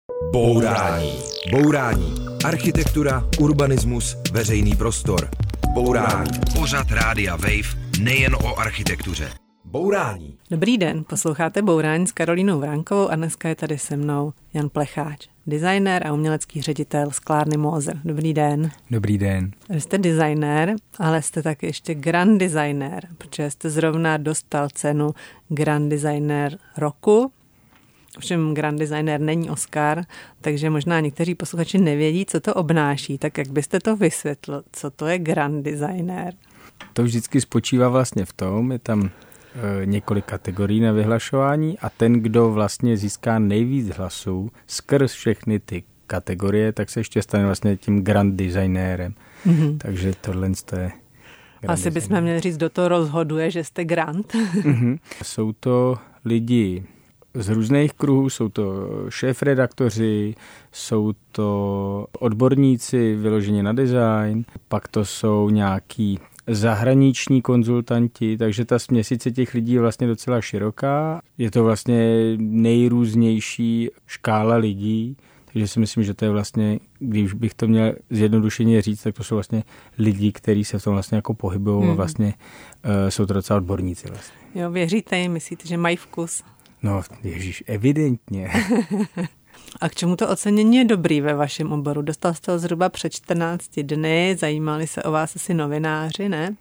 Bourání. Bourání. Architektura, urbanismus, veřejný prostor. Bourání. Pořad Rádia Wave nejen o architektuře. Bourání. Dobrý den, posloucháte Bourání s Karolínou Vránkovou a dneska je tady se mnou Jan Plecháč, designér a umělecký ředitel sklárny Moser. Dobrý den. Dobrý den. Vy jste designér, ale jste taky ještě grand designér, protože jste zrovna dostal cenu grand designér roku. Ovšem grand designér není Oscar, takže možná někteří posluchači nevědí, co to obnáší. Tak jak byste to vysvětlil, co to je grand designér? To vždycky spočívá vlastně v tom, je tam několik kategorií na vyhlašování a ten, kdo vlastně získá nejvíc hlasů skrz všechny ty kategorie, tak se ještě stane vlastně tím grand designérem. Mm-hmm. Takže tohle je asi bychom měli říct, kdo to rozhoduje, že jste grand. Mm-hmm. Jsou to lidi z různých kruhů, jsou to šéfredaktoři, jsou to odborníci vyloženě na design, pak to jsou nějaký zahraniční konzultanti, takže ta směsice těch lidí je vlastně docela široká. Je to vlastně nejrůznější škála lidí, takže si myslím, že to je vlastně, když bych to měl zjednodušeně říct, tak to jsou vlastně lidi, kteří se v tom vlastně jako pohybují a vlastně jsou to docela odborníci vlastně. Jo, věříte jim, myslíte, že mají vkus? No, ježiš, evidentně. A k čemu to ocenění je dobrý ve vašem oboru? Dostal jste ho zhruba před 14 dny, zajímali se o vás asi novináři, ne?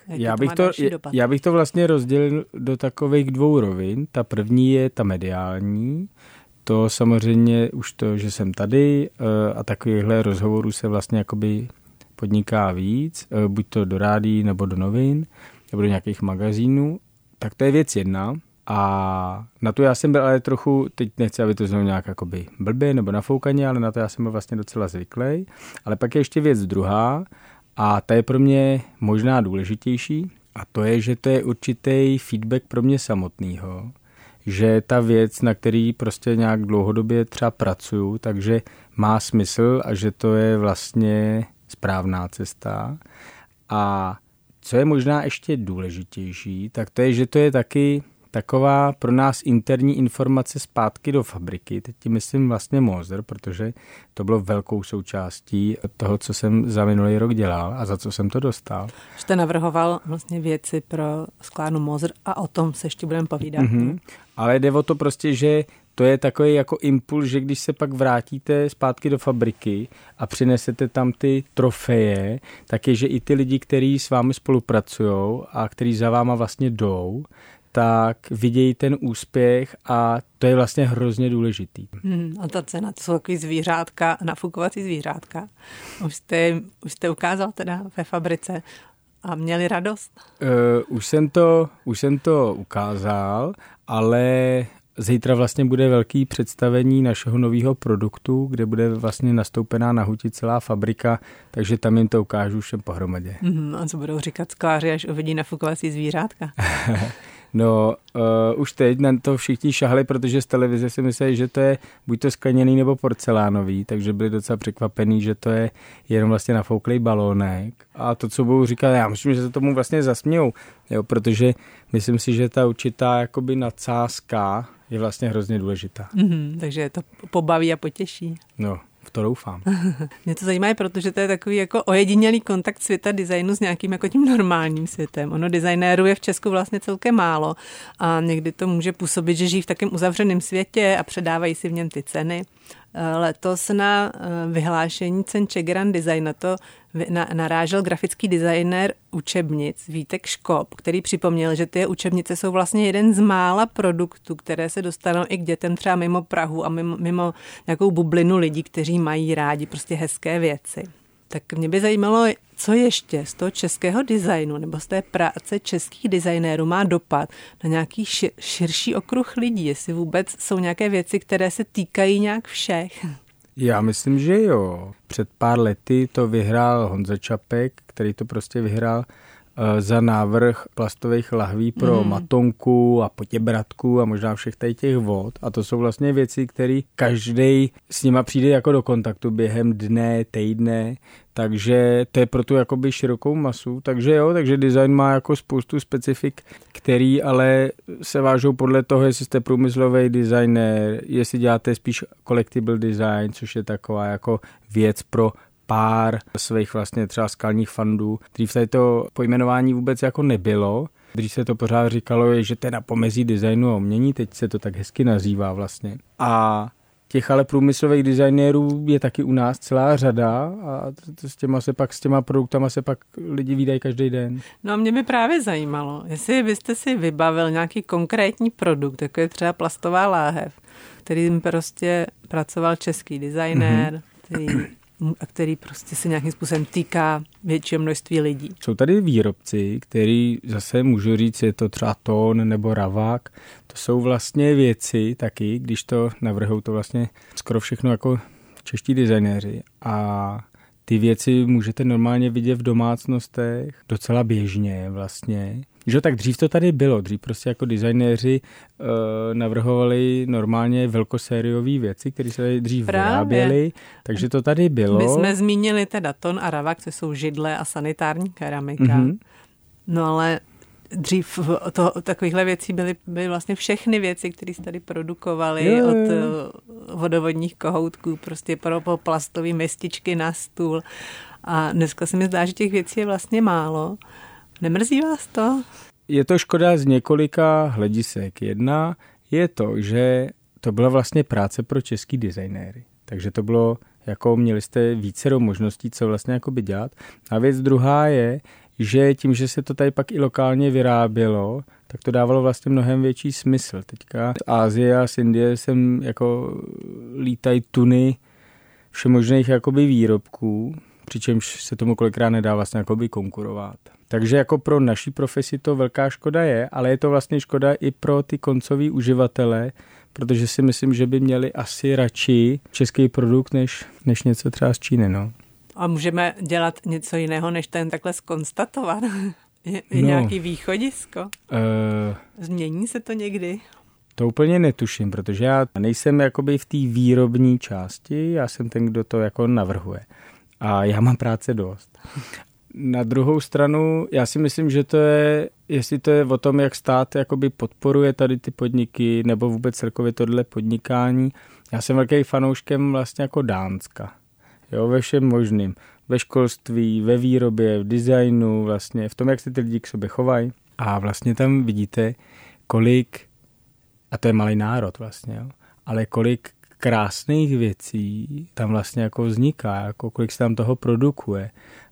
Já bych to vlastně rozdělil do takových dvou rovin. Ta první je ta mediální. To samozřejmě už to, že jsem tady a takovýchhle rozhovorů se vlastně jakoby podniká víc, buď to do rádií nebo do novin, nebo do nějakých magazínů. Tak to je věc jedna. A na to já jsem byl ale trochu, teď nechci, aby to znovu nějak jakoby blbě nebo nafoukaně, ale na to já jsem byl vlastně docela zvyklý. Ale pak je ještě věc druhá a ta je pro mě možná důležitější a to je, že to je určitý feedback pro mě samotného, že ta věc, na který prostě nějak dlouhodobě třeba pracuju, takže má smysl a že to je vlastně správná cesta. A co je možná ještě důležitější, tak to je, že to je taky taková pro nás interní informace zpátky do fabriky. Teď tím myslím vlastně Moser, protože to bylo velkou součástí toho, co jsem za minulý rok dělal a za co jsem to dostal. Jste navrhoval vlastně věci pro sklárnu Moser a o tom se ještě budeme povídat. Mm-hmm. Ale jde o to prostě, že to je takový jako impuls, že když se pak vrátíte zpátky do fabriky a přinesete tam ty trofeje, tak je, že i ty lidi, kteří s vámi spolupracujou a kteří za váma vlastně jdou, tak vidějí ten úspěch a to je vlastně hrozně důležitý. A ta cena, to jsou takový zvířátka, nafukovací zvířátka. Už jste ukázal teda ve fabrice a měli radost? Už jsem to ukázal, ale zítra vlastně bude velký představení našeho nového produktu, kde bude vlastně nastoupená na huti celá fabrika, takže tam jim to ukážu všem pohromadě. A co budou říkat skláři, až uvidí nafukovací zvířátka? No, už teď na to všichni šahli, protože z televize si mysleli, že to je buď to skleněný nebo porcelánový, takže byli docela překvapení, že to je jenom vlastně nafouklej balónek. A to, co budou říkat, já myslím, že se tomu vlastně zasmějou, jo, protože myslím si, že ta určitá jakoby nadsázka je vlastně hrozně důležitá. Takže to pobaví a potěší. No, v to doufám. Mě to zajímá, protože to je takový jako ojedinělý kontakt světa designu s nějakým jako tím normálním světem. Ono designérů je v Česku vlastně celkem málo a někdy to může působit, že žijí v takém uzavřeném světě a předávají si v něm ty ceny. Letos na vyhlášení cen Czech Grand Design na to narážel grafický designér učebnic Vítek Škop, který připomněl, že ty učebnice jsou vlastně jeden z mála produktů, které se dostanou i k dětem třeba mimo Prahu a mimo nějakou bublinu lidí, kteří mají rádi prostě hezké věci. Tak mě by zajímalo, co ještě z toho českého designu nebo z té práce českých designérů má dopad na nějaký širší okruh lidí, jestli vůbec jsou nějaké věci, které se týkají nějak všech. Já myslím, že jo. Před pár lety to vyhrál Honza Čapek, který to prostě vyhrál za návrh plastových lahví pro matonku a potěbratku a možná všech tady těch vod. A to jsou vlastně věci, které každý s nima přijde jako do kontaktu během dne, týdne, takže to je pro tu jakoby širokou masu. Takže jo, takže design má jako spoustu specifik, který ale se vážou podle toho, jestli jste průmyslový designer, jestli děláte spíš collectible design, což je taková jako věc pro pár svých vlastně třeba skalních fandů. Dřív tady to pojmenování vůbec jako nebylo. Dřív se to pořád říkalo, že to je na pomezí designu a umění, teď se to tak hezky nazývá vlastně. A těch ale průmyslových designérů je taky u nás celá řada a s těma produktama se pak lidi vídají každý den. No a mě by právě zajímalo, jestli byste si vybavil nějaký konkrétní produkt, jako je třeba plastová láhev, kterým prostě pracoval český designér, který prostě se nějakým způsobem týká většího množství lidí. Jsou tady výrobci, který zase můžu říct, je to třeba Ton nebo Ravák. To jsou vlastně věci taky, když to navrhou, to vlastně skoro všechno jako čeští designéři. A ty věci můžete normálně vidět v domácnostech docela běžně vlastně. Že tak dřív to tady bylo, dřív prostě jako designéři navrhovali normálně velkosériové věci, které se tady dřív vyráběly, takže to tady bylo. My jsme zmínili teda Ton a Ravák, to jsou židle a sanitární keramika. No ale dřív takovýchhle věcí byly vlastně všechny věci, které se tady produkovaly, od vodovodních kohoutků, prostě po plastové mističky na stůl. A dneska se mi zdá, že těch věcí je vlastně málo. Nemrzí vás to? Je to škoda z několika hledisek. Jedna je to, že to byla vlastně práce pro český designéry. Takže to bylo, jako měli jste vícero možností, co vlastně jakoby dělat. A věc druhá je, že tím, že se to tady pak i lokálně vyrábělo, tak to dávalo vlastně mnohem větší smysl. Teďka z Asie a z Indie sem jako lítají tuny všemožných jakoby výrobků, přičemž se tomu kolikrát nedá vlastně jakoby konkurovat. Takže jako pro naší profesi to velká škoda je, ale je to vlastně škoda i pro ty koncový uživatele, protože si myslím, že by měli asi radši český produkt, než něco třeba z Číny, no. A můžeme dělat něco jiného, než ten takhle zkonstatovat? Je nějaký východisko? Změní se to někdy? To úplně netuším, protože já nejsem jakoby v té výrobní části, já jsem ten, kdo to jako navrhuje. A já mám práce dost. Na druhou stranu, já si myslím, že to je, jestli to je o tom, jak stát jakoby podporuje tady ty podniky, nebo vůbec celkově tohle podnikání. Já jsem velký fanouškem vlastně jako Dánska. Jo, ve všem možným. Ve školství, ve výrobě, v designu, vlastně v tom, jak se ty lidi k sobě chovají. A vlastně tam vidíte, kolik, a to je malý národ vlastně, jo, ale kolik krásných věcí tam vlastně jako vzniká, jako kolik se tam toho produkuje.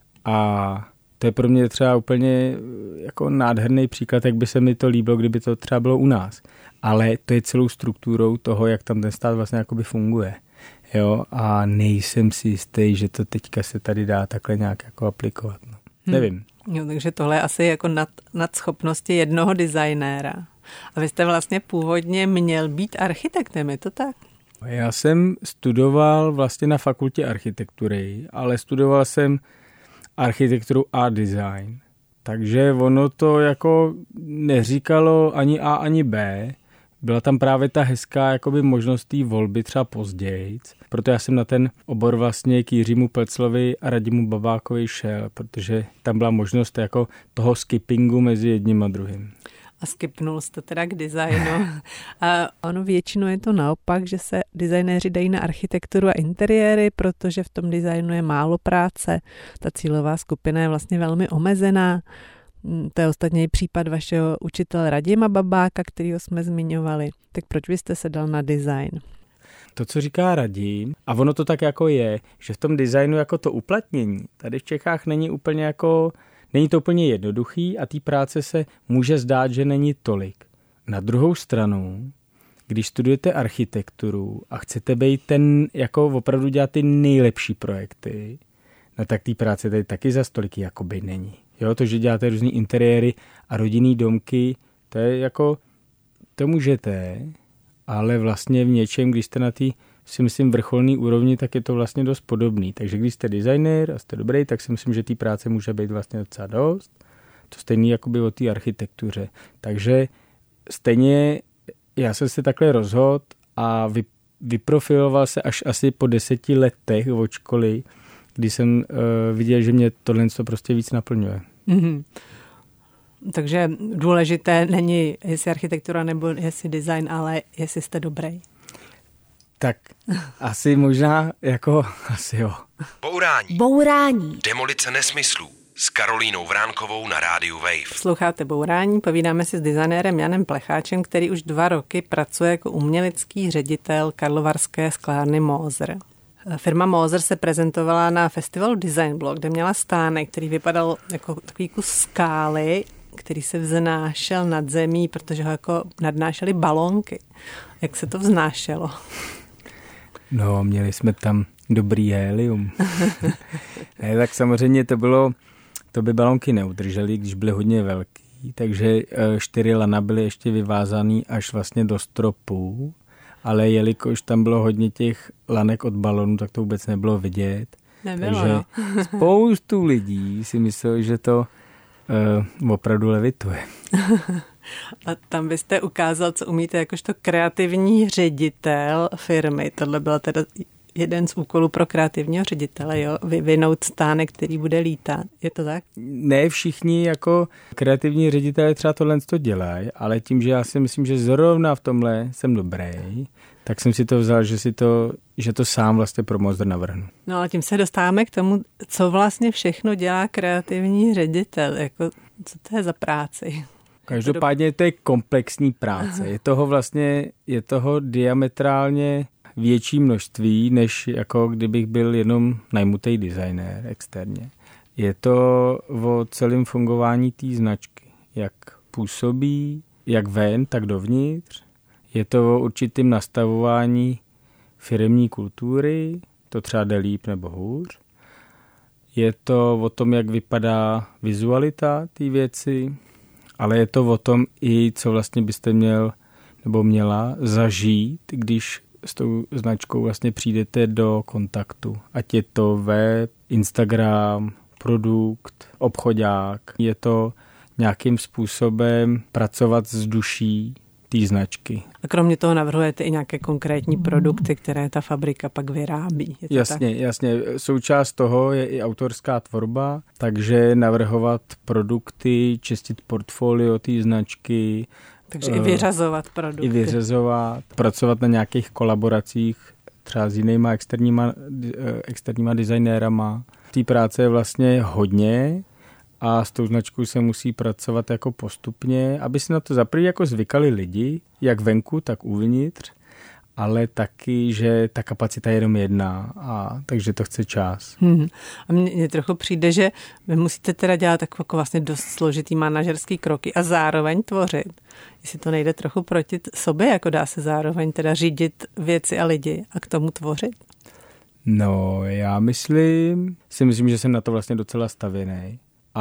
A to je pro mě třeba úplně jako nádherný příklad, jak by se mi to líbilo, kdyby to třeba bylo u nás. Ale to je celou strukturou toho, jak tam ten stát vlastně jakoby funguje. Jo, a nejsem si jistý, že to teďka se tady dá takhle nějak jako aplikovat. No. Nevím. Jo, takže tohle je asi jako nad schopnosti jednoho designéra. A vy jste vlastně původně měl být architektem, je to tak? Já jsem studoval vlastně na fakultě architektury, ale studoval jsem architekturu a design. Takže ono to jako neříkalo ani A, ani B. Byla tam právě ta hezká jakoby možnost té volby třeba později. Proto já jsem na ten obor vlastně k Jiřímu Pleclovi a Radimu Babákovi šel, protože tam byla možnost jako toho skippingu mezi jedním a druhým. A skipnul jste teda k designu. A ono většinou je to naopak, že se designéři dají na architekturu a interiéry, protože v tom designu je málo práce. Ta cílová skupina je vlastně velmi omezená. To je ostatně i případ vašeho učitele Radima Babáka, kterýho jsme zmiňovali. Tak proč byste se dal na design? To, co říká Radim, a ono to tak jako je, že v tom designu jako to uplatnění tady v Čechách není úplně jako, není to úplně jednoduchý a té práce se může zdát, že není tolik. Na druhou stranu, když studujete architekturu a chcete být ten, jako opravdu dělat ty nejlepší projekty, no tak té práce tady taky za stoliky jakoby není. Jo, to, že děláte různý interiéry a rodinný domky, to je jako, to můžete, ale vlastně v něčem, když jste na té, si myslím, vrcholný úrovni, tak je to vlastně dost podobný. Takže když jste designér a jste dobrý, tak si myslím, že té práce může být vlastně docela dost. To stejný jakoby o té architektuře. Takže stejně já jsem se takhle rozhodl a vyprofiloval se až asi po 10 letech od školy, kdy jsem viděl, že mě tohle prostě víc naplňuje. Mm-hmm. Takže důležité není, jestli architektura nebo jestli design, ale jestli jste dobrý. Tak asi možná jako asi jo. Bourání. Demolice nesmyslů s Karolínou Vránkovou na rádiu Wave. Posloucháte Bourání, povídáme si s designérem Janem Plecháčem, který už 2 roky pracuje jako umělecký ředitel karlovarské sklárny Moser. Firma Moser se prezentovala na festivalu Design Block, kde měla stánek, který vypadal jako takový kus skály, který se vznášel nad zemí, protože ho jako nadnášely balónky. Jak se to vznášelo? No, měli jsme tam dobrý helium. Ne, tak samozřejmě to by balónky neudržely, když byly hodně velký, takže 4 lana byly ještě vyvázaný až vlastně do stropů, ale jelikož tam bylo hodně těch lanek od balonu, tak to vůbec nebylo vidět. Nebylo, takže spoustu lidí si myslelo, že to opravdu levituje. A tam byste ukázal, co umíte jakožto kreativní ředitel firmy. Tohle byl teda jeden z úkolů pro kreativního ředitele, jo? Vyvinout stánek, který bude lítat. Je to tak? Ne všichni jako kreativní ředitelé třeba tohle to dělají, ale tím, že já si myslím, že zrovna v tomhle jsem dobrý, tak jsem si to vzal, že to sám vlastně pro Moser navrhnu. No ale tím se dostáváme k tomu, co vlastně všechno dělá kreativní ředitel. Jako, co to je za práci? Každopádně to je komplexní práce. Je toho diametrálně větší množství, než jako kdybych byl jenom najmutý designér externě. Je to o celém fungování té značky. Jak působí, jak ven, tak dovnitř. Je to o určitým nastavování firemní kultury, to třeba jde líp nebo hůř. Je to o tom, jak vypadá vizualita té věci, ale je to o tom i, co vlastně byste měl nebo měla zažít, když s tou značkou vlastně přijdete do kontaktu. Ať je to web, Instagram, produkt, obchodák. Je to nějakým způsobem pracovat s duší té značky. A kromě toho navrhujete i nějaké konkrétní produkty, které ta fabrika pak vyrábí. Jasně. Součást toho je i autorská tvorba, takže navrhovat produkty, čistit portfolio té značky. Takže i vyřazovat produkty. Pracovat na nějakých kolaboracích třeba s jinýma externíma designérama. Té práce je vlastně hodně a s tou značkou se musí pracovat jako postupně, aby se na to zaprvé jako zvykali lidi, jak venku, tak uvnitř, ale taky, že ta kapacita je jenom jedna, a takže to chce čas. A mně trochu přijde, že vy musíte teda dělat jako vlastně dost složitý manažerský kroky a zároveň tvořit. Jestli to nejde trochu proti sobě, jako dá se zároveň teda řídit věci a lidi a k tomu tvořit? No, já si myslím, že jsem na to vlastně docela stavěnej.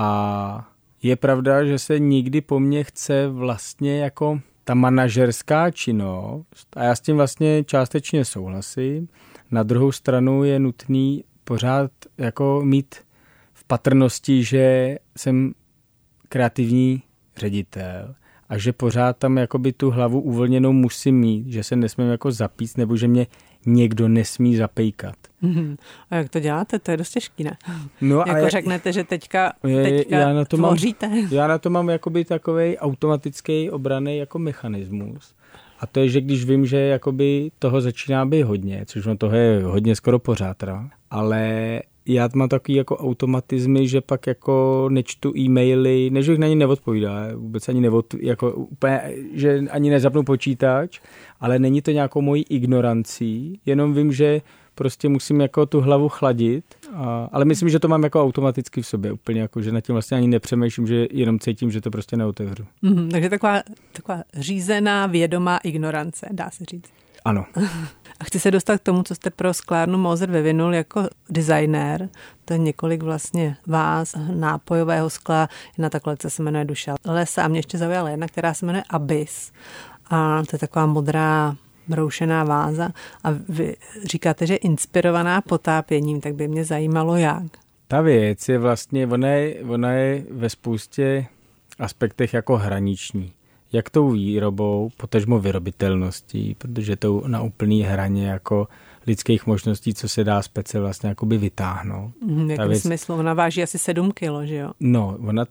A je pravda, že se nikdy po mně chce vlastně jako ta manažerská činnost, a já s tím vlastně částečně souhlasím. Na druhou stranu je nutný pořád jako mít v patrnosti, že jsem kreativní ředitel a že pořád tam jakoby tu hlavu uvolněnou musím mít, že se nesmím jako zapít, nebo že mě někdo nesmí zapejkat. A jak to děláte? To je dost těžký, ne? No, jako řeknete, že teďka tvoříte. Já na to mám jakoby takovej automatický obranný jako mechanismus. A to je, že když vím, že jakoby toho začíná být hodně, což toho je hodně skoro pořád, ale já mám takový jako automatizmy, že pak jako nečtu e-maily, než bych na ně neodpovídá, vůbec ani jako úplně, že ani nezapnu počítač, ale není to nějakou mojí ignorancí, jenom vím, že prostě musím jako tu hlavu chladit, ale myslím, že to mám jako automaticky v sobě, úplně jako, že nad tím vlastně ani nepřemýšlím, že jenom cítím, že to prostě neotevřu. Takže taková řízená, vědomá ignorance, dá se říct. Ano. A chci se dostat k tomu, co jste pro sklárnu Moser vyvinul jako designér. To je několik vlastně váz nápojového skla. Jedna ta kolekce se jmenuje Duša lesa a mě ještě zaujala jedna, která se jmenuje Abyss. A to je taková modrá broušená váza. A vy říkáte, že je inspirovaná potápěním, tak by mě zajímalo jak. Ta věc je vlastně, ona je ve spoustě aspektech jako hraniční. Jak tou výrobou, potažmo vyrobitelností, protože to na úplný hraně jako lidských možností, co se dá spece vlastně jakoby vytáhnout. V jakém smyslu? Ona váží asi 7 kilo, že jo? No, ona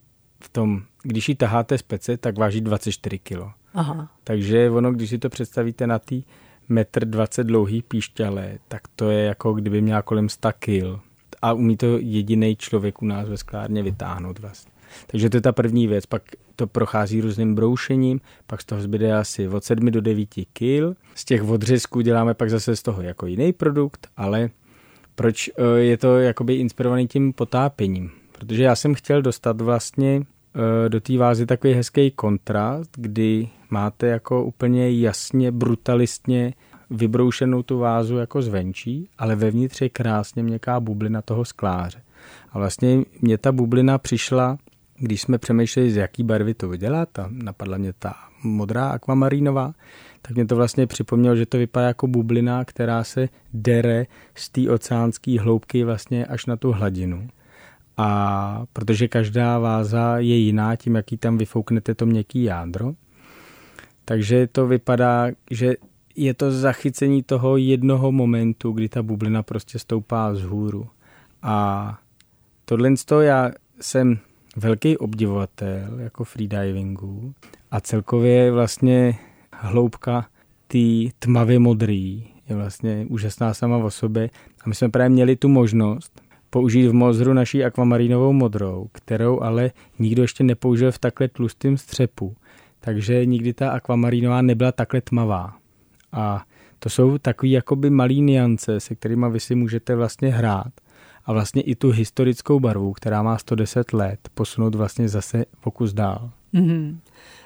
když ji taháte spece, tak váží 24 kilo. Aha. Takže ono, když si to představíte na tý 1,20 m dlouhý píšťale, tak to je jako kdyby měla kolem 100 kil. A umí to jediný člověk u nás ve sklárně vytáhnout vlastně. Takže to je ta první věc, pak to prochází různým broušením, pak z toho zbyde asi od 7 do 9 kil. Z těch odřezků děláme pak zase z toho jako jiný produkt, ale proč je to jakoby inspirovaný tím potápěním? Protože já jsem chtěl dostat vlastně do té vázy takový hezký kontrast, kdy máte jako úplně jasně, brutalistně vybroušenou tu vázu jako zvenčí, ale vevnitř je krásně měkká bublina toho skláře. A vlastně mě ta bublina přišla, když jsme přemýšleli, z jaký barvy to udělat, a napadla mě ta modrá akvamarínová, tak mě to vlastně připomnělo, že to vypadá jako bublina, která se dere z té oceánské hloubky vlastně až na tu hladinu. A protože každá váza je jiná tím, jaký tam vyfouknete to měkký jádro, takže to vypadá, že je to zachycení toho jednoho momentu, kdy ta bublina prostě stoupá vzhůru. A tohle já jsem velký obdivovatel jako freedivingu a celkově vlastně hloubka té tmavě modrý je vlastně úžasná sama o sobě. A my jsme právě měli tu možnost použít v Mozru naší akvamarínovou modrou, kterou ale nikdo ještě nepoužil v takhle tlustém střepu. Takže nikdy ta akvamarínová nebyla takhle tmavá. A to jsou takový jakoby malý niance, se kterými vy si můžete vlastně hrát. A vlastně i tu historickou barvu, která má 110 let, posunout vlastně zase pokus dál. Mm-hmm.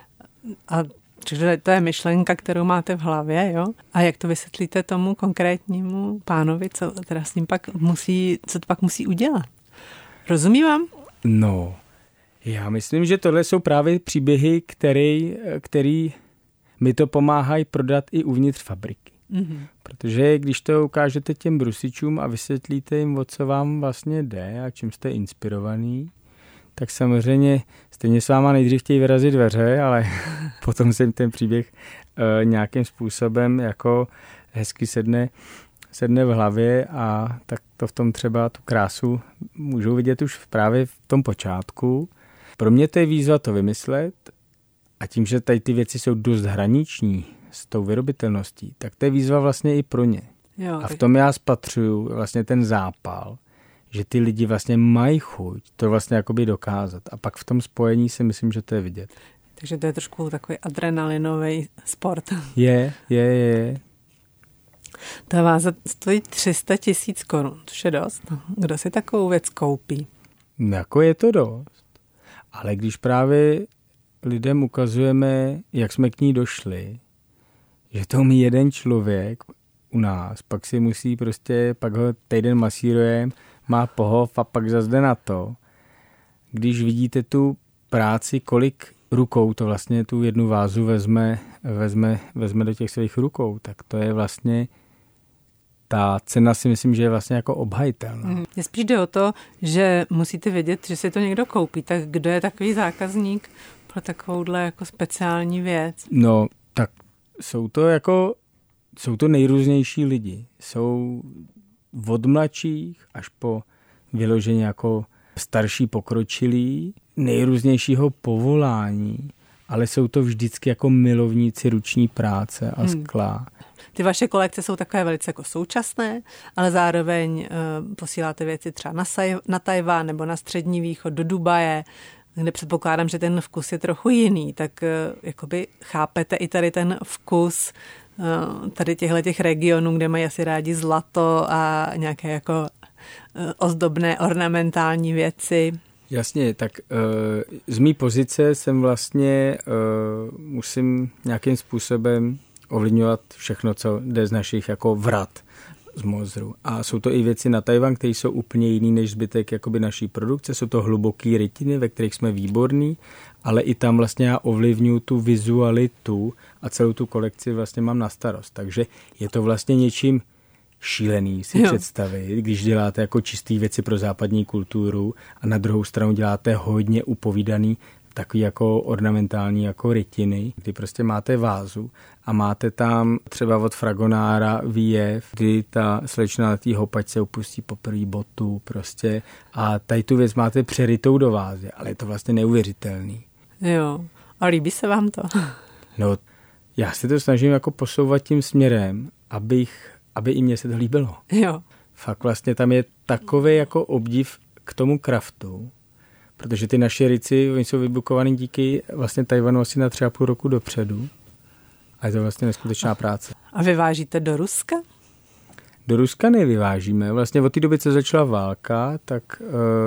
A čiže to je myšlenka, kterou máte v hlavě, jo? A jak to vysvětlíte tomu konkrétnímu pánovi, co teda s ním co to pak musí udělat? Rozumí vám? No, já myslím, že tohle jsou právě příběhy, který mi to pomáhají prodat i uvnitř fabriky. Mm-hmm. Protože když to ukážete těm brusičům a vysvětlíte jim, o co vám vlastně jde a čím jste inspirovaný, tak samozřejmě stejně s váma nejdřív chtějí vyrazit dveře, ale potom se jim ten příběh nějakým způsobem jako hezky sedne v hlavě a tak to v tom třeba tu krásu můžou vidět už právě v tom počátku. Pro mě to je výzva to vymyslet a tím, že tady ty věci jsou dost hraniční s tou vyrobitelností, tak to je výzva vlastně i pro ně. Jo, a v tom já spatřuju vlastně ten zápal, že ty lidi vlastně mají chuť to vlastně jakoby dokázat. A pak v tom spojení si myslím, že to je vidět. Takže to je trošku takový adrenalinový sport. Je. Ta váza stojí 300 000 korun, což je dost. Kdo si takovou věc koupí? Jako je to dost. Ale když právě lidem ukazujeme, jak jsme k ní došli, že to umí jeden člověk u nás, pak si musí pak ho týden masírujeme, má pohov a pak zase jde na to. Když vidíte tu práci, kolik rukou to vlastně tu jednu vázu vezme do těch svých rukou, tak to je vlastně ta cena, si myslím, že je vlastně jako obhajitelná. Mně spíš jde o to, že musíte vědět, že si to někdo koupí, tak kdo je takový zákazník pro takovouhle jako speciální věc? No, tak jsou to nejrůznější lidi. Jsou od mladších až po vyloženě jako starší pokročilí, nejrůznějšího povolání, ale jsou to vždycky jako milovníci ruční práce a skla. Ty vaše kolekce jsou takové velice jako současné, ale zároveň posíláte věci třeba na Tajván nebo na Střední východ, do Dubaje, kde předpokládám, že ten vkus je trochu jiný, tak jakoby chápete i tady ten vkus tady těch regionů, kde mají asi rádi zlato a nějaké jako ozdobné ornamentální věci. Jasně, tak z mý pozice jsem vlastně musím nějakým způsobem ovlivňovat všechno, co jde z našich jako vrat z Mozru. A jsou to i věci na Tajvan, které jsou úplně jiný než zbytek jakoby naší produkce. Jsou to hluboký rytiny, ve kterých jsme výborní, ale i tam vlastně já ovlivňuji tu vizualitu a celou tu kolekci vlastně mám na starost. Takže je to vlastně něčím šílený si představit, když děláte jako čistý věci pro západní kulturu a na druhou stranu děláte hodně upovídaný takový jako ornamentální jako rytiny, kdy prostě máte vázu a máte tam třeba od Fragonára výjev, kdy ta slečna na té houpačce opustí poprvé botu prostě a tady tu věc máte přerytou do vázy, ale je to vlastně neuvěřitelný. Jo, a líbí se vám to? No, já se to snažím jako posouvat tím směrem, aby i mně se to líbilo. Jo. Fakt vlastně tam je takový jako obdiv k tomu craftu, protože ty naše rici, oni jsou vybukovaný díky vlastně Tajvanu asi na 3,5 roku dopředu a je to vlastně neskutečná práce. A vyvážíte do Ruska? Do Ruska nevyvážíme. Vlastně od té doby, co začala válka, tak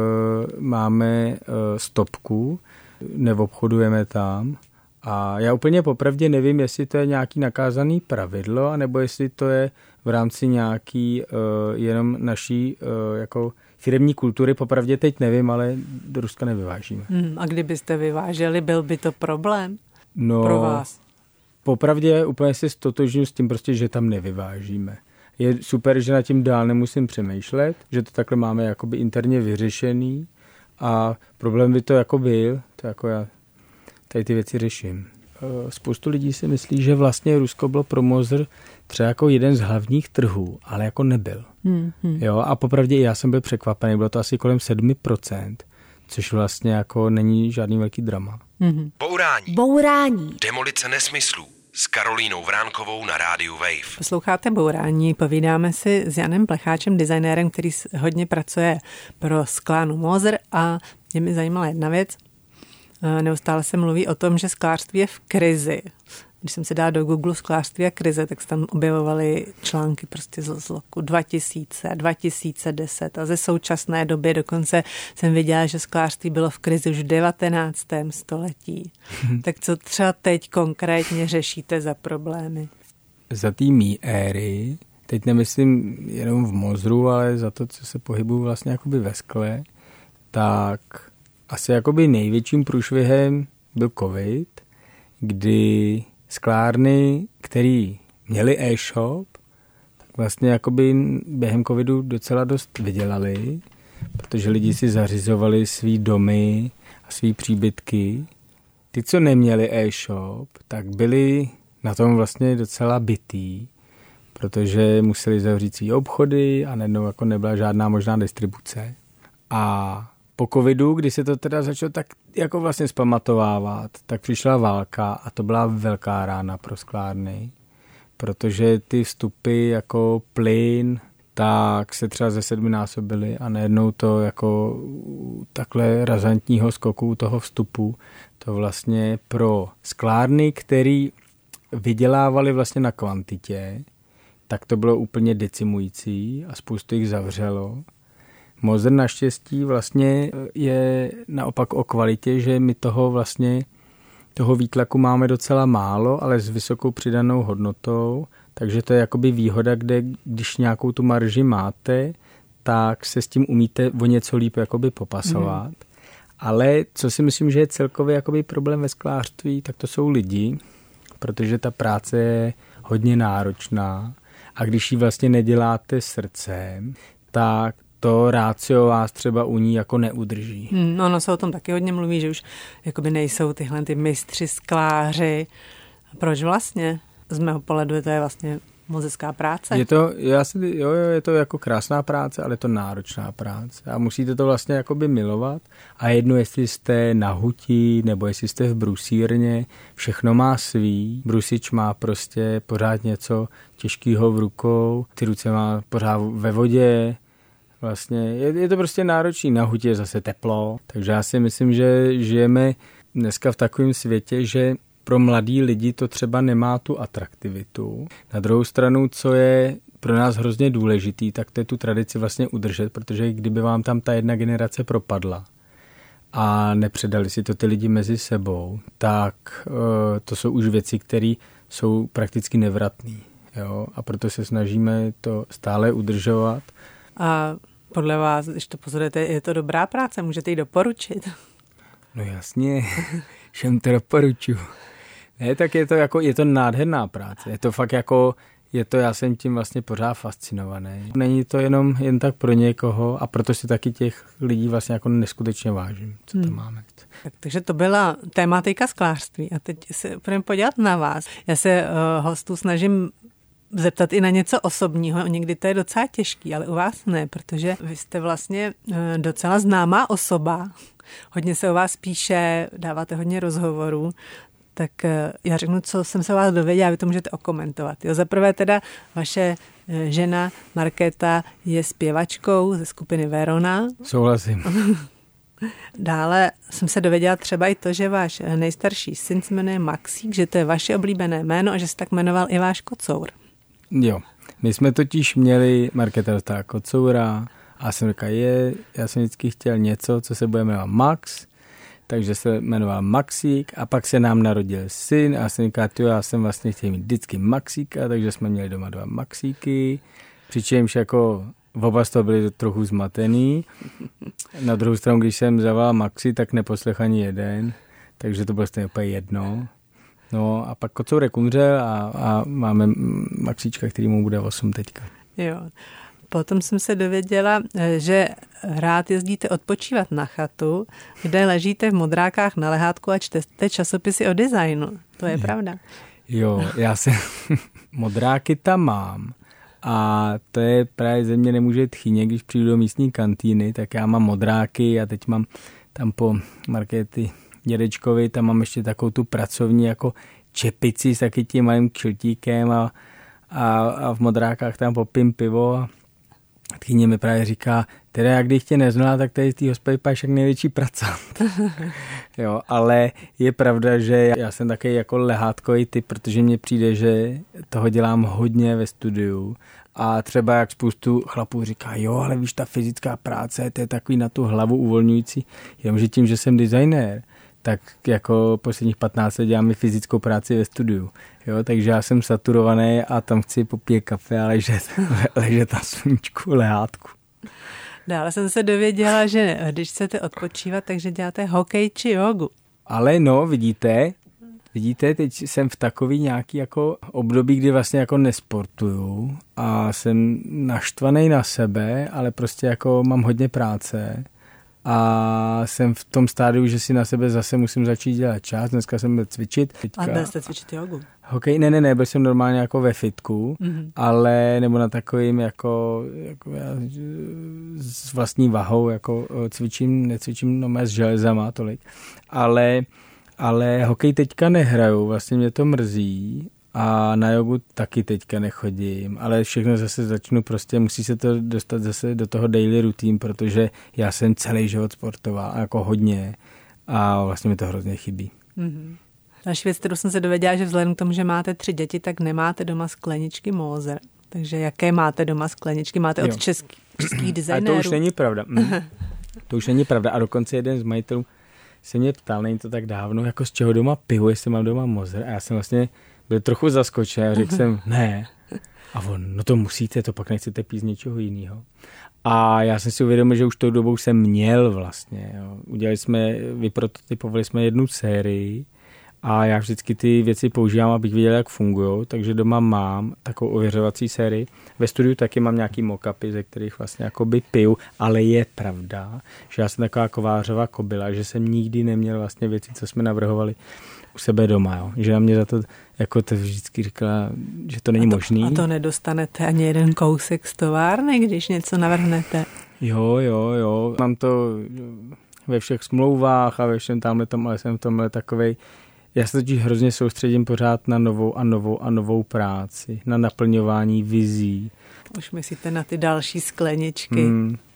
máme stopku, neobchodujeme tam. A já úplně popravdě nevím, jestli to je nějaký nakázaný pravidlo, anebo jestli to je v rámci nějaký jenom naší jako firemní kultury. Popravdě teď nevím, ale do Ruska nevyvážíme. A kdybyste vyváželi, byl by to problém pro vás? Popravdě úplně se stotožňuji s tím prostě, že tam nevyvážíme. Je super, že nad tím dál nemusím přemýšlet, že to takhle máme jakoby interně vyřešený a problém by to jako byl, to jako já tady ty věci řeším. Spoustu lidí si myslí, že vlastně Rusko bylo pro Moser třeba jako jeden z hlavních trhů, ale jako nebyl. Jo, a popravdě já jsem byl překvapený, bylo to asi kolem 7%, což vlastně jako není žádný velký drama. Bourání. Demolice nesmyslů s Karolínou Vránkovou na rádiu Wave. Posloucháte Bourání, povídáme si s Janem Plecháčem, designérem, který hodně pracuje pro sklárnu Moser a mě mi zajímala jedna věc. Neustále se mluví o tom, že sklářství je v krizi. Když jsem se dala do Google sklářství a krize, tak se tam objevovaly články prostě z roku 2000, 2010 a ze současné doby dokonce jsem viděla, že sklářství bylo v krizi už v 19. století. Tak co třeba teď konkrétně řešíte za problémy? Za té mý éry, teď nemyslím jenom v Moseru, ale za to, co se pohybuju vlastně jakoby ve skle, tak asi jakoby největším průšvihem byl covid, kdy sklárny, který měli e-shop, tak vlastně jakoby během covidu docela dost vydělali, protože lidi si zařizovali svý domy a svý příbytky. Ty, co neměli e-shop, tak byli na tom vlastně docela bitý, protože museli zavřít svý obchody a najednou jako nebyla žádná možná distribuce. A po covidu, kdy se to teda začalo tak jako vlastně zpamatovávat, tak přišla válka a to byla velká rána pro sklárny, protože ty vstupy jako plyn, tak se třeba ze 7násobily a najednou to jako takhle razantního skoku toho vstupu, to vlastně pro sklárny, který vydělávali vlastně na kvantitě, tak to bylo úplně decimující a spoustu jich zavřelo. Moser naštěstí vlastně je naopak o kvalitě, že my toho výtlaku máme docela málo, ale s vysokou přidanou hodnotou, takže to je jakoby výhoda, kde když nějakou tu marži máte, tak se s tím umíte o něco líp jakoby popasovat. Ale co si myslím, že je celkově jakoby problém ve sklářství, tak to jsou lidi, protože ta práce je hodně náročná a když ji vlastně neděláte srdcem, tak to rácio vás třeba u ní jako neudrží. Ono se o tom taky hodně mluví, že už jakoby nejsou tyhle ty mistři skláři. Proč vlastně? Z mého pohledu to je vlastně mozerská práce. Je to jako krásná práce, ale je to náročná práce. A musíte to vlastně jakoby milovat. A jedno, jestli jste na huti, nebo jestli jste v brusírně, všechno má svý. Brusič má prostě pořád něco těžkého v rukou, ty ruce má pořád ve vodě. Vlastně je to prostě náročný, na hutě je zase teplo, takže já si myslím, že žijeme dneska v takovém světě, že pro mladý lidi to třeba nemá tu atraktivitu. Na druhou stranu, co je pro nás hrozně důležitý, tak to je tu tradici vlastně udržet, protože kdyby vám tam ta jedna generace propadla a nepředali si to ty lidi mezi sebou, tak to jsou už věci, které jsou prakticky nevratné. Jo? A proto se snažíme to stále udržovat. A podle vás, když to pozorujete, je to dobrá práce? Můžete ji doporučit? No jasně, všem to doporučuji. Ne, tak je to nádherná práce. Je to fakt jako, já jsem tím vlastně pořád fascinovaný. Není to jen tak pro někoho a proto si taky těch lidí vlastně jako neskutečně vážím, co tam máme. Takže to byla tématika sklářství a teď se budeme podívat na vás. Já se hostů snažím zeptat i na něco osobního, někdy to je docela těžký, ale u vás ne, protože vy jste vlastně docela známá osoba, hodně se o vás píše, dáváte hodně rozhovorů, tak já řeknu, co jsem se o vás dověděla, vy to můžete okomentovat. Jo, zaprvé teda vaše žena Markéta je zpěvačkou ze skupiny Verona. Souhlasím. Dále jsem se dověděla třeba i to, že váš nejstarší syn se jmenuje Maxík, že to je vaše oblíbené jméno a že se tak jmenoval i váš kocour. Jo, my jsme totiž měli Markéta dostala kocoura a jsem říkal, já jsem vždycky chtěl něco, co se bude jmenovat Max, takže se jmenoval Maxík a pak se nám narodil syn a jsem říkal, já jsem vlastně chtěl mít vždycky Maxíka, takže jsme měli doma 2 Maxíky, přičemž jako oba z toho byli trochu zmatený. Na druhou stranu, když jsem zavolal Maxi, tak neposlech ani jeden, takže to bylo stejně úplně jedno. No a pak kocourek umřel a máme Maxíčka, který mu bude 8 teďka. Jo. Potom jsem se dověděla, že rád jezdíte odpočívat na chatu, kde ležíte v modrákách na lehátku a čtete časopisy o designu. To je pravda. Jo, já se modráky tam mám. A to je právě ze mě nemůže tchýně, když přijdu do místní kantýny, tak já mám modráky a teď mám tam po Markéty dědečkovi, tam mám ještě takovou tu pracovní jako čepici s taky tím malým kšiltíkem a v modrákách tam popím pivo a tchýně mi právě říká, teda jak když tě neznala, tak tady z té hospody páš jak největší pracant. Jo, ale je pravda, že já jsem taky jako lehátkový typ, protože mně přijde, že toho dělám hodně ve studiu a třeba jak spoustu chlapů říká, jo, ale víš, ta fyzická práce, to je takový na tu hlavu uvolňující, jenomže tím, že jsem designér, tak jako posledních 15 let dělám i fyzickou práci ve studiu. Jo, takže já jsem saturovaný a tam chci popít kafe a ležet na sluníčku lehátku. Dále jsem se dověděla, že když chcete odpočívat, takže děláte hokej či jogu. Ale no, vidíte, teď jsem v takový nějaký jako období, kdy vlastně jako nesportuju a jsem naštvaný na sebe, ale prostě jako mám hodně práce a jsem v tom stádiu, že si na sebe zase musím začít dělat čas. Dneska jsem byl cvičit. A byl jste cvičit jogu? Hokej, ne, byl jsem normálně jako ve fitku, ale nebo na takovým jako s vlastní vahou, jako necvičím s železama tolik, ale hokej teďka nehraju, vlastně mě to mrzí a na jogu taky teďka nechodím, ale všechno zase začnu prostě, musí se to dostat zase do toho daily routine, protože já jsem celý život sportoval jako hodně a vlastně mi to hrozně chybí. Mm-hmm. Další věc, kterou jsem se dověděla, že vzhledem k tomu, že máte 3 děti, tak nemáte doma skleničky Moser. Takže jaké máte doma skleničky? Máte od českých designérů? A to už není pravda. To už není pravda. A dokonce jeden z majitelů se mě ptal, není to tak dávno, jako z čeho doma piju, jestli mám doma Moser. A já jsem vlastně byl trochu zaskočen a řekl jsem, ne. A on, no to musíte, to pak nechcete pít z něčeho jiného. A já jsem si uvědomil, že už tou dobou jsem měl vlastně. Jo. Vyprototypovali jsme jednu sérii a já vždycky ty věci používám, abych viděl, jak fungují, takže doma mám takovou ověřovací sérii. Ve studiu taky mám nějaký mock-upy, ze kterých vlastně jakoby piju, ale je pravda, že já jsem taková kovářová kobyla, že jsem nikdy neměl vlastně věci, co jsme navrhovali u sebe doma, jo. Že na mě za to, jako to vždycky říkala, že to není možný. A to nedostanete ani jeden kousek z továrny, když něco navrhnete? Jo, mám to ve všech smlouvách a ve všem tamhletom, ale jsem v tomhle takovej. Já se totiž hrozně soustředím pořád na novou práci, na naplňování vizí. Už myslíte na ty další skleničky.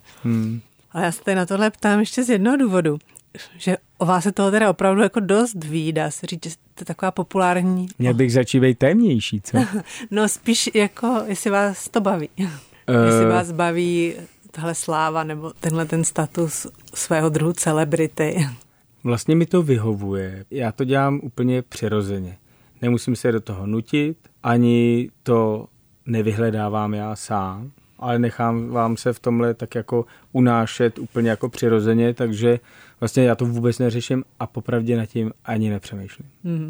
Ale já se tady na tohle ptám ještě z jednoho důvodu, že o vás se toho teda opravdu jako dost ví, dá se říct, že jste taková populární. Měl bych začít být tajemnější, co? No spíš jako, jestli vás to baví. Jestli vás baví tahle sláva nebo tenhle ten status svého druhu celebrity. Vlastně mi to vyhovuje. Já to dělám úplně přirozeně. Nemusím se do toho nutit, ani to nevyhledávám já sám, ale nechám vám se v tomhle tak jako unášet úplně jako přirozeně, takže vlastně já to vůbec neřeším a popravdě nad tím ani nepřemýšlím.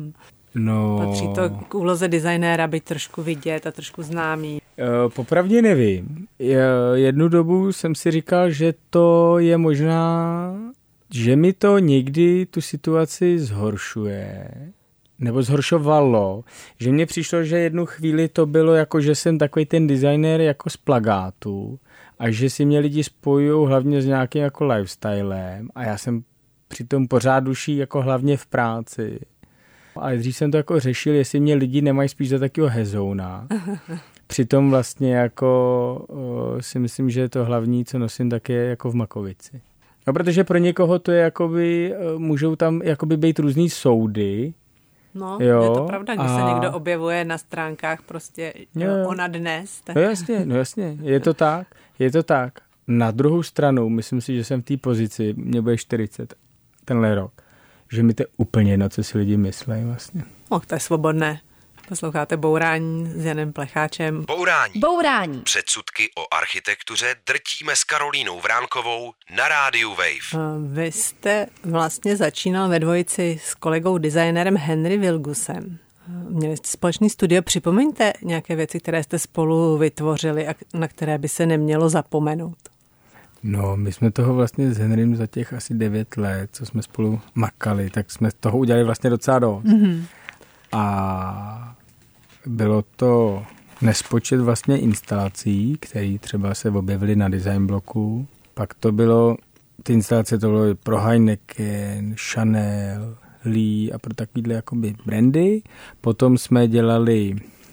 No. Patří to k úloze designéra být trošku vidět a trošku známý? Popravdě nevím. Jednu dobu jsem si říkal, že to je možná, že mi to někdy tu situaci zhoršuje, nebo zhoršovalo, že mně přišlo, že jednu chvíli to bylo jako, že jsem takový ten designér jako z plagátu a že si mě lidi spojují hlavně s nějakým jako lifestylem a já jsem přitom pořád duší jako hlavně v práci. Ale dřív jsem to jako řešil, jestli mě lidi nemají spíš za takového hezouna. Přitom vlastně jako si myslím, že to hlavní, co nosím, tak je jako v makovici. No, protože pro někoho to je jakoby, můžou tam jakoby být různý soudy. No, jo, je to pravda, když se někdo objevuje na stránkách prostě ona dnes. Tak... No jasně, je to tak. Na druhou stranu, myslím si, že jsem v té pozici, mě bude 40 tenhle rok, že mi to je úplně jedno, co si lidi myslí vlastně. To je svobodné. Posloucháte Bourání s Janem Plecháčem. Bourání. Předsudky o architektuře drtíme s Karolínou Vránkovou na rádiu Wave. Vy jste vlastně začínal ve dvojici s kolegou designérem Henry Vilgusem. Měli jste společný studio. Připomeňte nějaké věci, které jste spolu vytvořili a na které by se nemělo zapomenout. No, my jsme toho vlastně s Henrym za těch asi 9 let, co jsme spolu makali, tak jsme toho udělali vlastně docela dost. Mm-hmm. A bylo to nespočet vlastně instalací, které třeba se objevily na design bloku. Pak to bylo, ty instalace to bylo pro Heineken, Chanel, Lee a pro takovýhle jakoby brandy. Potom jsme dělali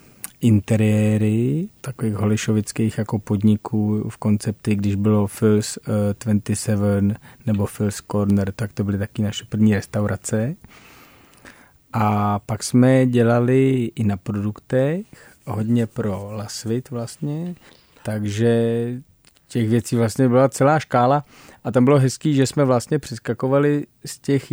interiéry takových holišovických jako podniků v koncepty, když bylo Phil's 27 nebo Phil's Corner, tak to byly taky naše první restaurace. A pak jsme dělali i na produktech, hodně pro Lasvit vlastně, takže těch věcí vlastně byla celá škála a tam bylo hezký, že jsme vlastně přeskakovali z těch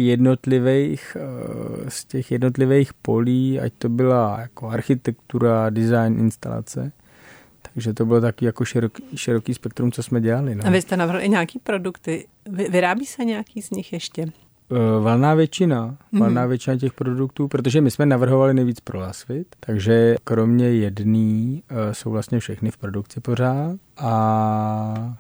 jednotlivých polí, ať to byla jako architektura, design, instalace. Takže to bylo taky jako široký spektrum, co jsme dělali. No. A vy jste navrhli i nějaký produkty. Vyrábí se nějaký z nich ještě? Valná většina těch produktů, protože my jsme navrhovali nejvíc pro Lasvit, takže kromě jedný jsou vlastně všechny v produkci pořád a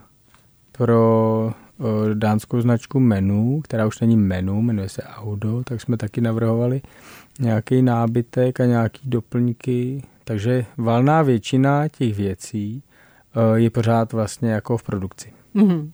pro dánskou značku Menu, která už není Menu, jmenuje se Audo, tak jsme taky navrhovali nějaký nábytek a nějaký doplňky, takže valná většina těch věcí je pořád vlastně jako v produkci. Mm-hmm.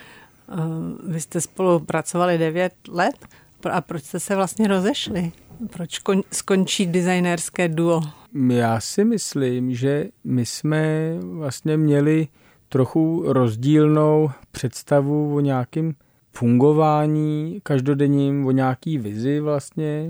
Vy jste spolu pracovali 9 let a proč jste se vlastně rozešli? Proč skončí designérské duo? Já si myslím, že my jsme vlastně měli trochu rozdílnou představu o nějakém fungování každodenním, o nějaký vizi vlastně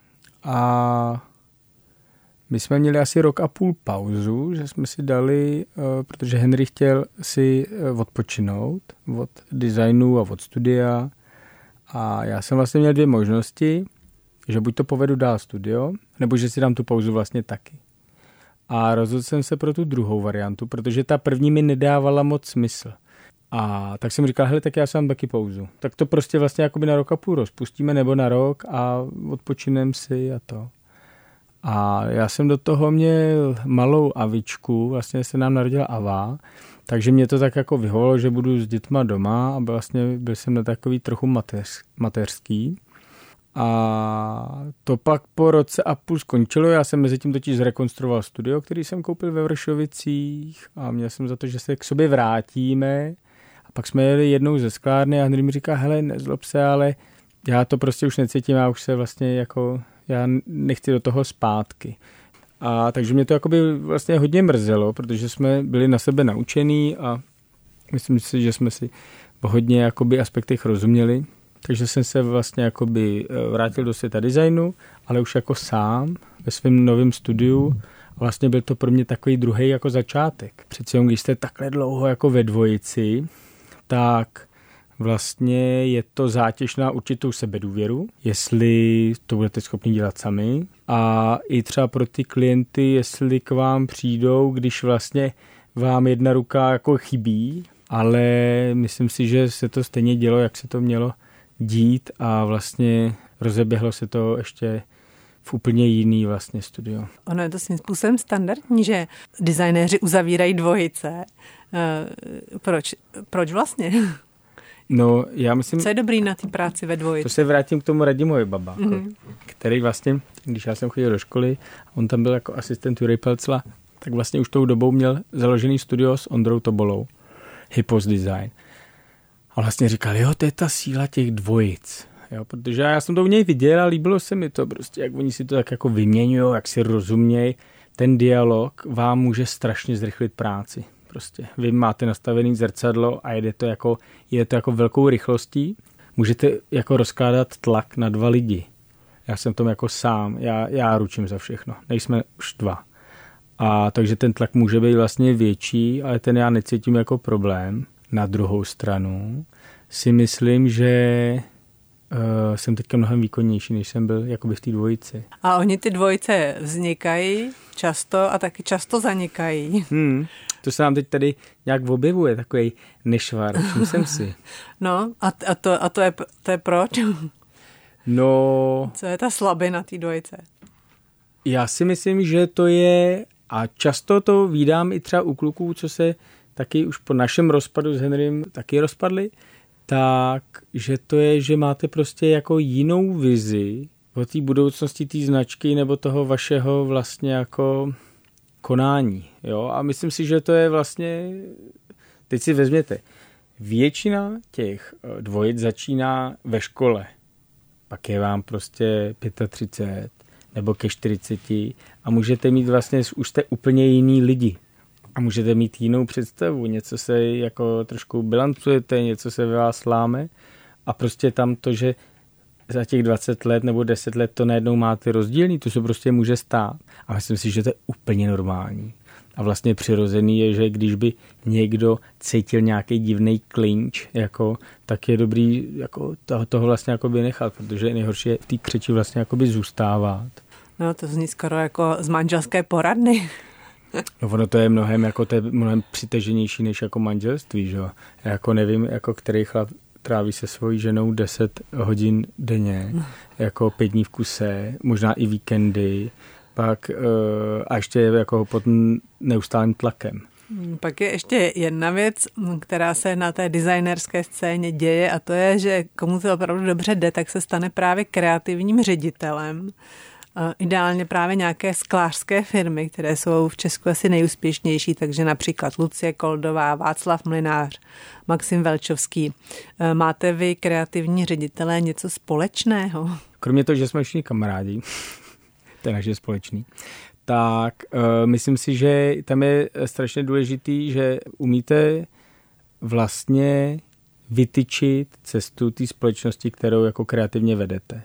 a my jsme měli asi 1,5 roku pauzu, že jsme si dali, protože Henry chtěl si odpočinout od designu a od studia a já jsem vlastně měl 2 možnosti, že buď to povedu dál studio, nebo že si dám tu pauzu vlastně taky. A rozhodl jsem se pro tu druhou variantu, protože ta první mi nedávala moc smysl. A tak jsem říkal, hele, tak já si dám taky pauzu. Tak to prostě vlastně jakoby na 1,5 roku rozpustíme nebo na rok a odpočinem si a to. A já jsem do toho měl malou Avičku, vlastně se nám narodila Ava, takže mě to tak jako vyhovalo, že budu s dětma doma a vlastně byl jsem na takový trochu mateřský. A to pak po 1,5 roku skončilo, já jsem mezi tím totiž zrekonstruoval studio, který jsem koupil ve Vršovicích a měl jsem za to, že se k sobě vrátíme. A pak jsme jeli jednou ze sklárny a Henry mi říká, hele, nezlob se, ale já to prostě už necítím, já už se vlastně jako... Já nechci do toho zpátky. A takže mě to jakoby vlastně hodně mrzelo, protože jsme byli na sebe naučení a myslím si, že jsme si v hodně jakoby aspektech rozuměli. Takže jsem se vlastně jakoby vrátil do světa designu, ale už jako sám ve svém novém studiu. A vlastně byl to pro mě takový druhý jako začátek. Přece když jste takhle dlouho jako ve dvojici, tak vlastně je to zátěž na určitou sebedůvěru, jestli to budete schopni dělat sami a i třeba pro ty klienty, jestli k vám přijdou, když vlastně vám jedna ruka jako chybí, ale myslím si, že se to stejně dělo, jak se to mělo dít a vlastně rozeběhlo se to ještě v úplně jiný vlastně studio. Ono je to svým způsobem standardní, že designéři uzavírají dvojice. Proč vlastně? No, já myslím... Co je dobrý na té práci ve dvojici? To se vrátím k tomu Radimovi Babákovi, který vlastně, když já jsem chodil do školy, on tam byl jako asistent Jury Pelcla, tak vlastně už tou dobou měl založený studio s Ondrou Tobolou, Hypos Design. A vlastně říkal, jo, to je ta síla těch dvojic. Jo, protože já jsem to u něj viděl a líbilo se mi to prostě, jak oni si to tak jako vyměňují, jak si rozumějí. Ten dialog vám může strašně zrychlit práci. Prostě vy máte nastavený zrcadlo a jede to jako velkou rychlostí. Můžete jako rozkládat tlak na 2 lidi. Já jsem v tom jako sám, já ručím za všechno. Nejsme už 2. A takže ten tlak může být vlastně větší, ale ten já necítím jako problém. Na druhou stranu si myslím, že jsem teďka mnohem výkonnější, než jsem byl jakoby v té dvojici. A oni ty dvojice vznikají často a taky často zanikají. To se nám teď tady nějak objevuje, takový nešvar, čím jsem si. No a to je proč? No... Co je ta slabina té dvojice? Já si myslím, že to je, a často to vídám i třeba u kluků, co se taky už po našem rozpadu s Henrym taky rozpadli, tak, že to je, že máte prostě jako jinou vizi o té budoucnosti té značky nebo toho vašeho vlastně jako konání. Jo? A myslím si, že to je vlastně, teď si vezměte, většina těch dvojic začíná ve škole. Pak je vám prostě 35 nebo ke 40 a můžete mít vlastně, už jste úplně jiný lidi. A můžete mít jinou představu, něco se jako trošku bilancujete, něco se ve vás láme a prostě tam to, že za těch 20 let nebo 10 let to najednou máte rozdílný, to se prostě může stát. A myslím si, že to je úplně normální. A vlastně přirozený je, že když by někdo cítil nějaký divný klinč, jako, tak je dobrý jako toho vlastně jakoby nechat, protože nejhorší je v té křeči vlastně jakoby zůstávat. No to zní skoro jako z manželské poradny. No ono to je mnohem přitaženější než jako manželství, že jo. Já jako nevím, jako který chlap tráví se svojí ženou 10 hodin denně, jako 5 dní v kuse, možná i víkendy, pak a ještě jako pod neustálým tlakem. Pak je ještě jedna věc, která se na té designerské scéně děje a to je, že komu to opravdu dobře jde, tak se stane právě kreativním ředitelem. Ideálně právě nějaké sklářské firmy, které jsou v Česku asi nejúspěšnější, takže například Lucie Koldová, Václav Mlynář, Maxim Velčovský. Máte vy kreativní ředitelé něco společného? Kromě toho, že jsme všichni kamarádi, to je naše společný, tak myslím si, že tam je strašně důležitý, že umíte vlastně vytyčit cestu té společnosti, kterou jako kreativně vedete.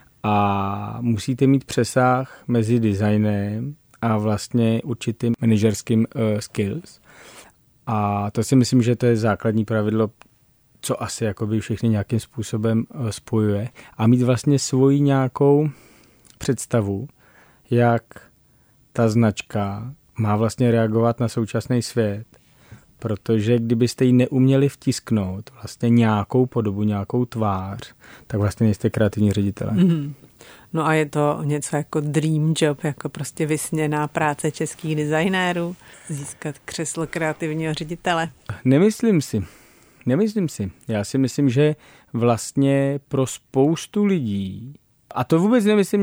A musíte mít přesah mezi designem a vlastně určitým manažerským skills. A to si myslím, že to je základní pravidlo, co asi jakoby všechny nějakým způsobem spojuje. A mít vlastně svoji nějakou představu, jak ta značka má vlastně reagovat na současný svět. Protože kdybyste ji neuměli vtisknout vlastně nějakou podobu, nějakou tvář, tak vlastně nejste kreativní ředitelé. No a je to něco jako dream job, jako prostě vysněná práce českých designérů, získat křeslo kreativního ředitele? Nemyslím si. Já si myslím, že vlastně pro spoustu lidí, a to vůbec nemyslím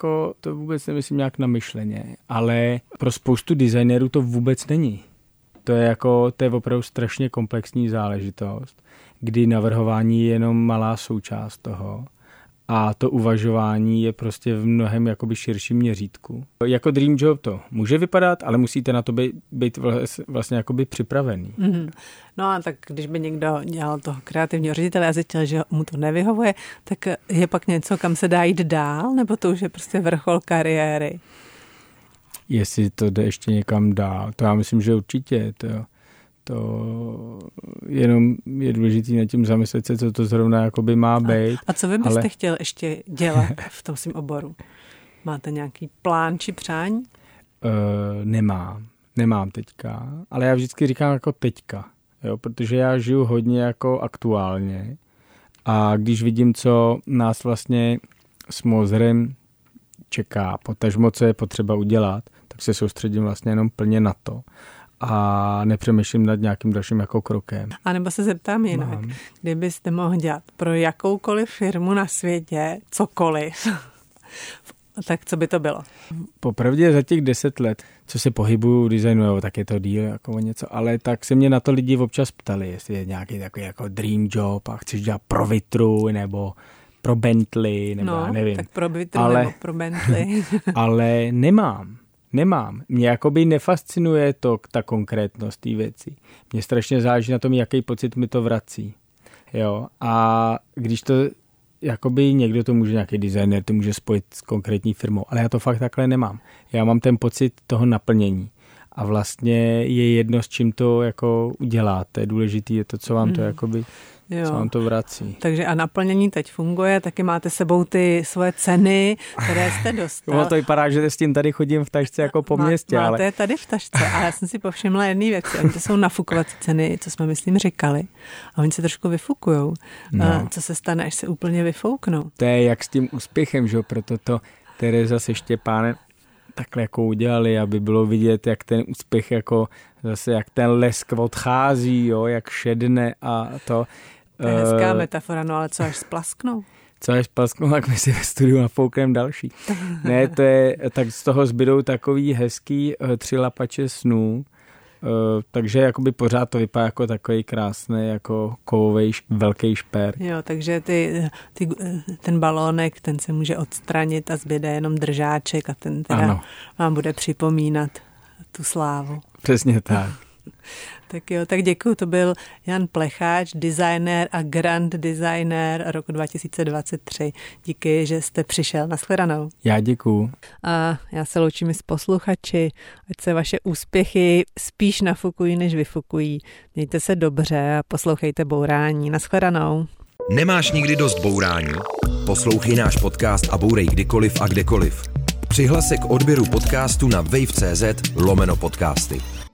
nějak namyšleně, ale pro spoustu designérů to vůbec není. To je opravdu strašně komplexní záležitost, kdy navrhování je jenom malá součást toho a to uvažování je prostě v mnohem jakoby širším měřítku. Jako dream job to může vypadat, ale musíte na to být vlastně jakoby připravený. No a tak když by někdo dělal toho kreativního ředitele a zjistil, že mu to nevyhovuje, tak je pak něco, kam se dá jít dál, nebo to už je prostě vrchol kariéry? Jestli to jde ještě někam dál. To já myslím, že určitě. To jenom je důležitý nad tím zamyslet se, co to zrovna jakoby má být. A co vy byste chtěl ještě dělat v tom svým oboru? Máte nějaký plán či přání? Nemám teďka, ale já vždycky říkám jako teďka, jo, protože já žiju hodně jako aktuálně a když vidím, co nás vlastně s Mozerem čeká, potažmo, co je potřeba udělat, tak se soustředím vlastně jenom plně na to a nepřemýšlím nad nějakým dalším jako krokem. A nebo se zeptám jinak, kdybyste mohl dělat pro jakoukoliv firmu na světě cokoliv, tak co by to bylo? Popravdě za těch 10 let, co se pohybuju v designu, tak je to díl jako něco, ale tak se mě na to lidi občas ptali, jestli je nějaký takový jako dream job a chceš dělat pro Vitru nebo pro Bentley, nebo já nevím. Tak pro Vitru nebo pro Bentley. Ale nemám. Mě jakoby nefascinuje ta konkrétnost té věci. Mně strašně záleží na tom, jaký pocit mi to vrací. Jo? A když to jakoby někdo to může, nějaký designer, to může spojit s konkrétní firmou, ale já to fakt takhle nemám. Já mám ten pocit toho naplnění. A vlastně je jedno, s čím to jako uděláte. Důležitý je to, co vám to jakoby, co vám to vrací. Takže a naplnění teď funguje, taky máte sebou ty svoje ceny, které jste dostal. No to vypadá, že s tím tady chodím v tašce jako po městě. Máte je tady v tašce, ale já jsem si povšimla jedné věci. Oni to jsou nafukovací ceny, co jsme myslím říkali. A oni se trošku vyfukujou. No. Co se stane, až se úplně vyfouknou? To je jak s tím úspěchem, že? Proto to Tereza se Štěpánem takhle jako udělali, aby bylo vidět, jak ten úspěch jako zase, jak ten lesk odchází, jo, jak šedne a to. To je hezká metafora, no ale co až splasknou? Co až splasknou, tak my si ve studiu nafoukneme další. Ne, to je, tak z toho zbydou takový hezký 3 lapače snů, takže jakoby pořád to vypadá jako takový krásný, jako kovový velký šper. Jo, takže ten balónek, ten se může odstranit a zbyde jenom držáček a ten teda vám bude připomínat tu slávu. Přesně tak. Tak jo, tak děkuju. To byl Jan Plecháč, designér a grand designér roku 2023. Díky, že jste přišel. Nashledanou. Já děkuju. A já se loučím s posluchači. Ať se vaše úspěchy spíš nafukují, než vyfukují. Mějte se dobře a poslouchejte Bourání. Nashledanou. Nemáš nikdy dost bourání? Poslouchej náš podcast a bourej kdykoliv a kdekoliv. Přihlas se k odběru podcastu na wave.cz/podcasty.